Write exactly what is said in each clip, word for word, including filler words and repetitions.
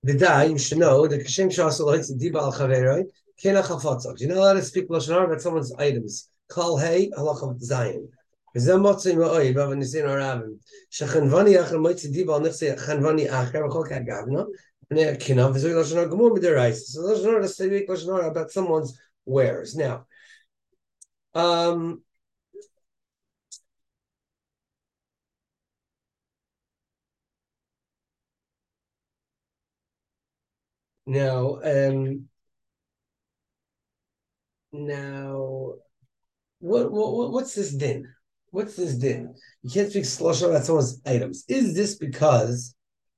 The die you should know the kashem shasaloitz diba al chaveroi kena chafatzok. You're not allowed to speak lashon hara about someone's items. Kal hey halacha zayin. V'zeh motzei ma'oi b'av nisin arabim. Shechanvani acher moitzi diba al nechse chanvani acher v'chol kagavna. B'nei kina v'zoi lashon hara gemur b'derais. So lashon hara to speak lashon hara about someone's wares. Now, um. Now, um, now, what, what, what's this din? What's this din? You can't speak lashon about someone's items. Is this because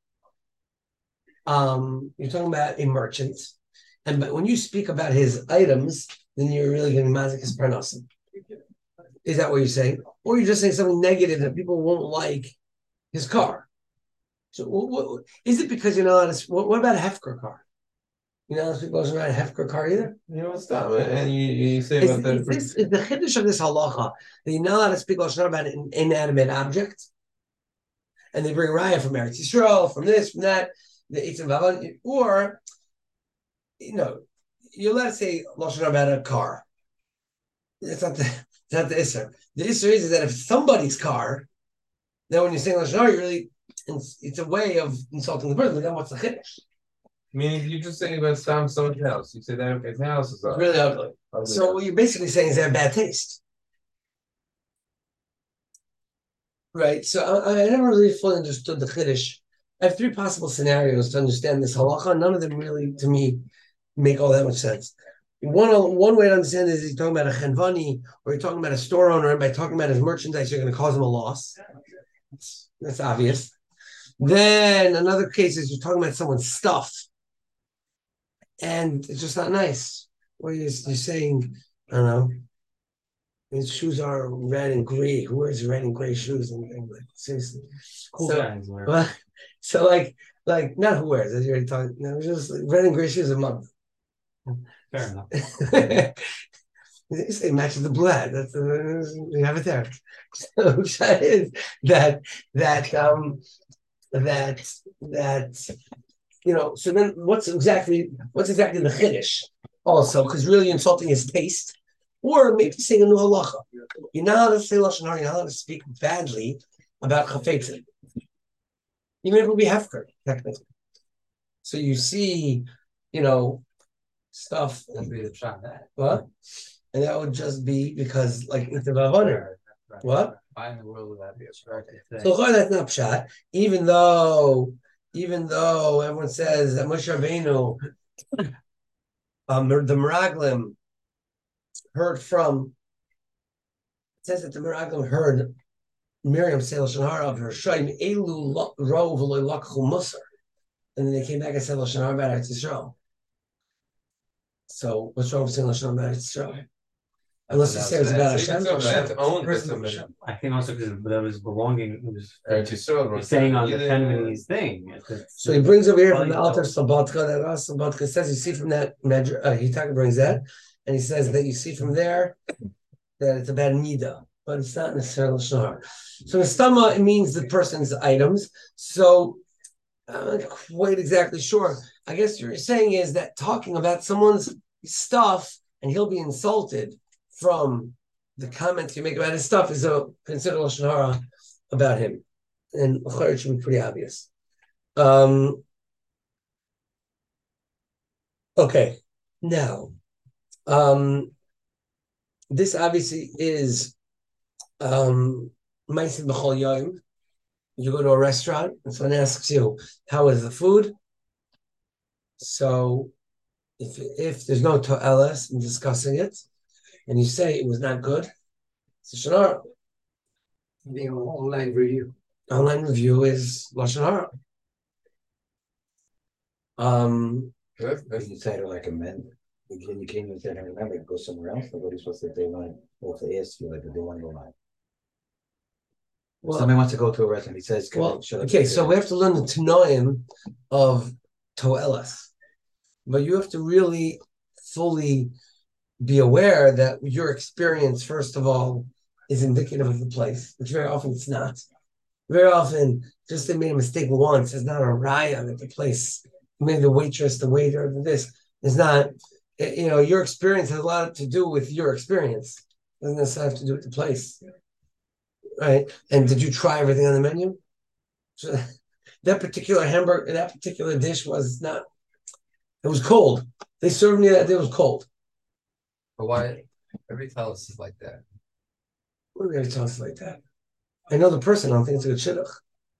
um, you're talking about a merchant, and but when you speak about his items, then you're really giving mazik his parnasim? Is that what you're saying, or you're just saying something negative that people won't like his car? So, what, what, is it because you're not allowed to? What, what about a hefker car? You know, those people doesn't ride a hefker car either. You know, stop it. And you, you say is, about that. Is, this, is the chiddush of this halacha that you're not allowed to speak lashon about an inanimate object, and they bring raya from Eretz Yisrael, from this, from that, the Eitzim, or you know, you're allowed to say lashon about a car. It's not the it's not the isser. The isser is, is that if somebody's car, then when you're saying lashon, you're really it's, it's a way of insulting the person. But then what's the chiddush? Meaning you're just saying about some someone's house. You say that his house is ugly. Really ugly. ugly. So what you're basically saying is they have bad taste. Right. So I, I never really fully understood the chiddush. I have three possible scenarios to understand this halacha. None of them really, to me, make all that much sense. One one way to understand is he's talking about a chenvani, or you're talking about a store owner, and by talking about his merchandise, you're going to cause him a loss. That's, that's obvious. Then another case is you're talking about someone's stuff, and it's just not nice. Or you're, you're saying, I don't know, his shoes are red and gray. Who wears red and gray shoes? And, and like, seriously, cool so, guys. Well, so like, like not who wears. As you're already talking, you know, just like red and gray shoes a month. Fair enough. You say matches the blood. That's uh, you have it there. So is that that um that that you know. So then, what's exactly what's exactly the chiddush? Also, because really insulting his taste, or maybe saying a new halacha. You're not allowed to say lashon hara. You're not allowed to speak badly about chafetzim, even if it would be hefker technically. So you see, you know, stuff. That'd be the shot that. What? And that would just be because, like, it's about honor. Right. What? Why in the world would that be obstructed? So that's not pshat. Even though, even though everyone says that Moshe Rabbeinu, um, the Meraglim heard from. It says that the Meraglim heard Miriam say lashon hara of her shaim elu ro v'loy lakchu musar, and then they came back and said lashon hara about Eretz Yisrael. So what's wrong with saying lashon hara about Eretz Yisrael? Unless you say it's about Hashem. I think also because that was belonging, it was Eretz Yisrael, saying on the Fenimini's thing. So he brings over here from the Alter Sabatka that Ras Sabatka says you see from that uh, Hitaka brings that, and he says that you see from there that it's about Nida, but it's not necessarily lashon hara. So Nistama, it means the person's items. So I'm not quite exactly sure. I guess what you're saying is that talking about someone's stuff and he'll be insulted from the comments you make about his stuff is a considered lashon hara about him, and it should be pretty obvious. Um, okay, now um, this obviously is um, ma'asid b'chol yom. You go to a restaurant and someone asks you, "How is the food?" So, if if there's no to'eles in discussing it, and you say it was not good, it's a lashon hara. The online review. Online review is lashon hara. Um, Good. You try to like amend. You can't, you can't even say, I remember, go somewhere else. Nobody's supposed to, if they want, or if they ask you, like, if they want to go live. Well, somebody wants to go to a restaurant, he says, well, okay, so we have to learn the Tanoim of Toelas. But you have to really fully be aware that your experience, first of all, is indicative of the place, which very often it's not. Very often, just they made a mistake once is not a raya that the place maybe the waitress, the waiter, this is not. You know, your experience has a lot to do with your experience. It doesn't necessarily have to do with the place, right? And did you try everything on the menu? So that particular hamburger, that particular dish was not. It was cold. They served me that. It was cold. But why? Every tell us is like that. What are we going to tell us like that? I know the person. I don't think it's a good shidduch.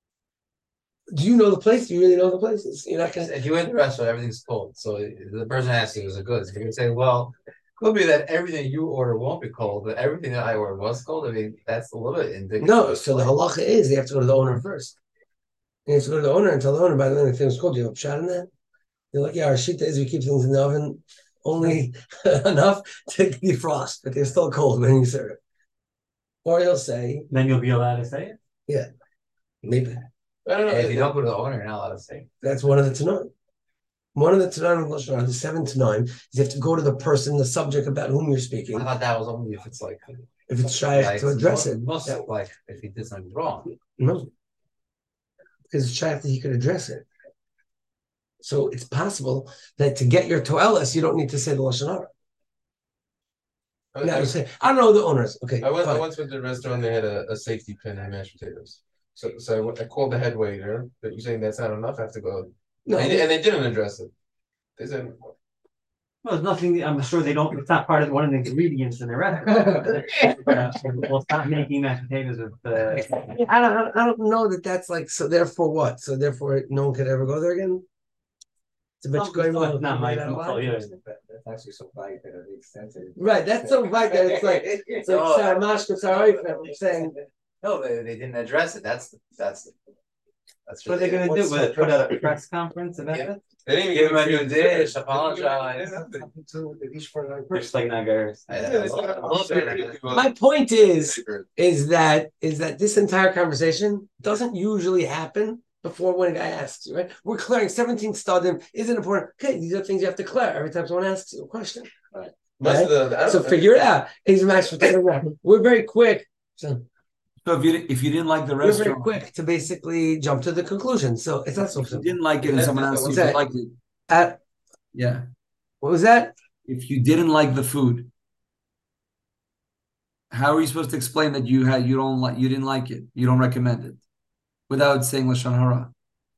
Do you know the place? Do you really know the places? You're not gonna. If you enter a restaurant, everything's cold. So the person asks you, "Is it good?" So you can say, "Well, could be that everything you order won't be cold, but everything that I ordered was cold." I mean, that's a little bit indicative. No. So the halacha is they have to go to the owner first. You have to go to the owner and tell the owner, by the way, the thing was cold. Do you have a shot in that? They're like, yeah, our shita is we keep things in the oven only enough to defrost, but they're still cold when you serve it. Or he'll say, Then you'll be allowed to say it. yeah, maybe. I don't know. If you don't go to the owner, you're not allowed to say. That's one of the Tanoim. One of the Tanoim of Lashon Hara, the seven Tanoim, is you have to go to the person, the subject about whom you're speaking. I thought that was only if it's like If it's shy like, to address it. Most Yeah. like if he did something wrong. No. Because it's shy that he could address it. So it's possible that to get your toelas, you don't need to say the Lashon Hara. I, Now I, you say, I don't know the owners. Okay. I went. I fine. once went to a restaurant. They had a, a safety pin and mashed potatoes. So, so I, went- I called the head waiter. But you're saying that's not enough. I have to go. No, And, they, and they didn't address it. They said, Well, there's nothing. I'm sure they don't. It's not part of one of the ingredients in the restaurant. uh, we'll stop making mashed potatoes with. Uh, I don't. I don't know that that's like. So therefore, what? So therefore, no one could ever go there again. It's a bit Well, going it's on. not my fault, Right. yeah. That's actually so vague that it makes sense. That's so right that it's like it's like Oh. Sarah Mashka Sarah I'm saying. No, they, they didn't address it. That's that's that's what are they gonna do? what's- With put out a press conference about Yeah. it? they didn't Give even him a give new me food. dish, apologize. Just like Nagaris. I- Yeah, they said, a little bit. My point is is that is that this entire conversation doesn't usually happen before when a guy asks you, right? We're clearing seventeen stadim isn't important. Okay, these are things you have to clear every time someone asks you a question. Most Right? of the, I don't So know. figure it out. He's a mashed potato wrap. We're very quick. So So if you if you didn't like the we're very restaurant, quick to basically jump to the conclusion. So it's not so if you simple. didn't like it and someone else you Exactly. liked it, Uh, yeah. what was that? If you didn't like the food, how are you supposed to explain that you had you don't like you didn't like it, you don't recommend it, without saying lashon hara?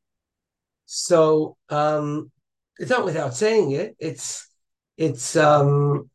So um it's not without saying it. It's it's um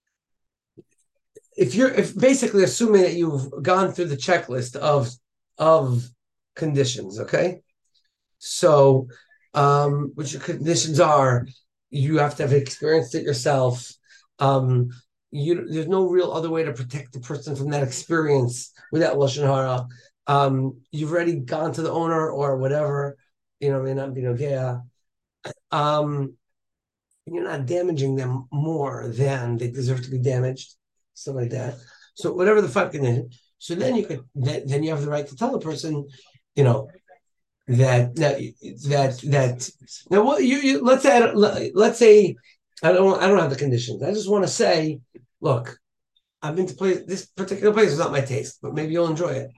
if you're if basically assuming that you've gone through the checklist of of conditions, okay? So um which your conditions are you have to have experienced it yourself. Um you there's no real other way to protect the person from that experience without lashon hara. Um you've already gone to the owner or whatever, you know, may not be nogea. Um you're not damaging them more than they deserve to be damaged, stuff like that. So whatever the fuck condition. So then you could then, then you have the right to tell the person, you know, that that that that now what you, you let's say let's say I don't I don't have the conditions. I just want to say, look, I've been to place this particular place is not my taste, but maybe you'll enjoy it.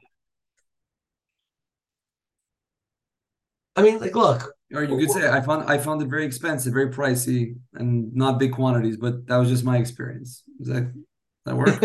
I mean, like, look. Or you could say I found I found it very expensive, very pricey, and not big quantities, but that was just my experience. Does that that work?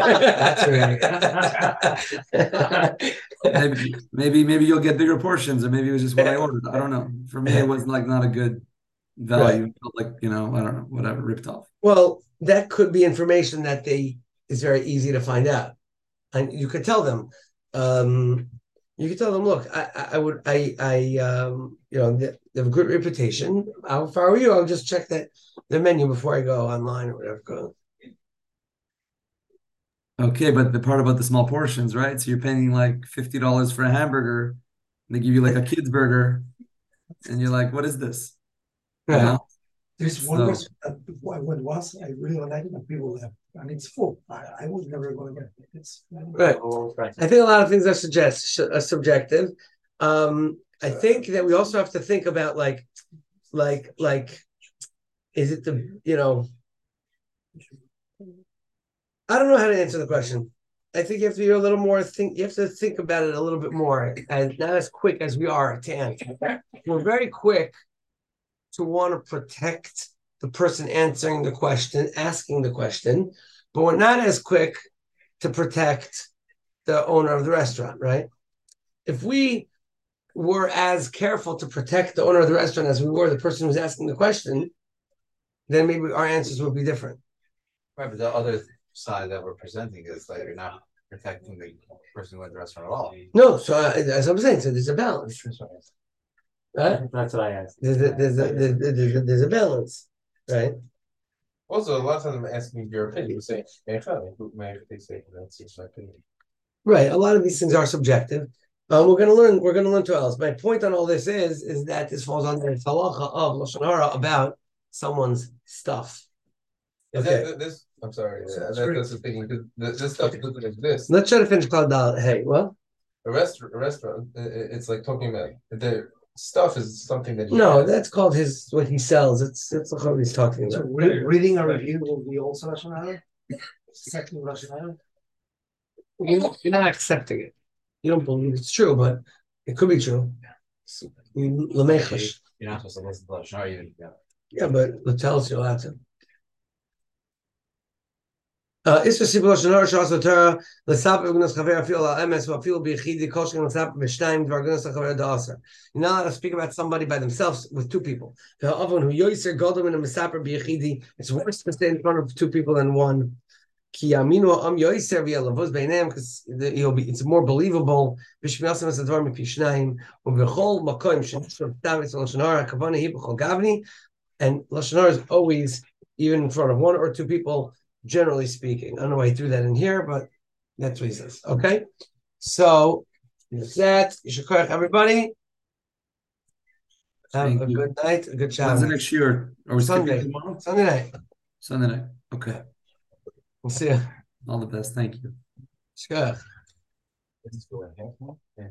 That's right. maybe maybe maybe you'll get bigger portions, or maybe it was just what I ordered. I don't know. For me, it was like not a good value. Right. It felt like, you know, I don't know, whatever, ripped off. Well, that could be information that they is very easy to find out, and you could tell them. Um, you could tell them, look, I, I, I would, I, I, um, you know, they, they have a good reputation. How far are you? I'll just check that the menu before I go online or whatever. Go. Okay, but the part about the small portions, right? So you're paying like fifty dollars for a hamburger, and they give you like a kid's burger, and you're like, what is this? You Right. know? There's one So- restaurant that before I went once, I really don't like it, and people left, and it's full. I, I was never going to get it. It's Right. Oh, right. I think a lot of things are suggest are subjective. Um, I think that we also have to think about like, like, like, is it the you know? I don't know how to answer the question. I think you have to be a little more think. You have to think about it a little bit more, and not as quick as we are to answer. We're very quick to want to protect the person answering the question, asking the question, but we're not as quick to protect the owner of the restaurant, right? If we were as careful to protect the owner of the restaurant as we were the person who's asking the question, then maybe our answers would be different. Right, but the other side that we're presenting is that you're not protecting the person who went to the restaurant at all. No, so uh, as I'm saying, so there's a balance. Right? That's what I asked. There's a, there's a, there's a, there's a, there's a balance, right? Also, a lot of times I'm asking your opinion. You say, "Eicha," who may they say that's just my opinion. Right. A lot of these things are subjective. Um, we're going to learn. We're going to learn to else. My point on all this is, is that this falls under the halacha of lashon hara about someone's stuff. Is Okay. that, this, I'm sorry. So Yeah, that's that, great. that's the thing. Because this, this stuff doesn't exist. Let's try to finish Cloud Dalet. Hey, well, A restaurant, a restaurant. i- i- It's like talking about the stuff is something that. he no, has. that's called his what he sells. It's it's what he's talking So about. re- reading a review will be also Lashon Hara? Second Lashon Hara? You're, you're not accepting it. You don't believe it's true, but it could be true. You- Lamechash. You're not supposed to listen to Lashon Hara even. Yeah. Yeah, but the tells you allowed to. Uh, Isra Sibul Lashon Hara Shas Torah L'Sap V'Gunas Chaver Afil Al Emes V'Afil B'Yechidi Kol Shem L'Sap V'Shtayim Dvar Gunas Chaver Da'aser. You're not allowed to speak about somebody by themselves with two people. Ha'avon Hu Yoiser Godom and a Mesaper B'Yechidi. It's worse to stay in front of two people than one. Ki Aminu Am Yoiser V'Yalavuz B'Neim, because it'll be it's more believable. B'Shmiyasim Es Advar M'Pi Shnayim U'V'Chol Makoim Shenishon Tavis Lashon Hara Kavana Hi B'Chol Gavni. And Lashon Hara is always even in front of one or two people. Generally speaking, I don't know why he threw that in here, but that's what he says. Okay, so with that, Yishakar, everybody. Have Thank a you. good night, a good When's the Shabbat. next year? Are we Sunday. skipping tomorrow? Sunday night. Sunday night. Okay. We'll see you. All the best. Thank you. Shkach. Let's go ahead.